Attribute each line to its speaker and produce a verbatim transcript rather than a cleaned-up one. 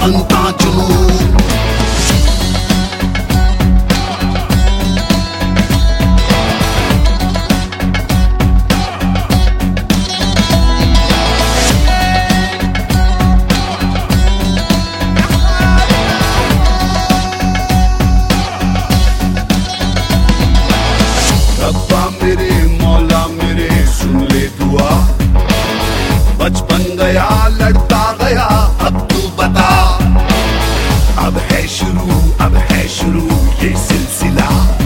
Speaker 1: बनता जुनून। रब्बा मेरे मौला मेरे सुन ले दुआ, बचपन गया लड़ता गया अब तू बता। अब है शुरू अब है शुरू ये सिलसिला।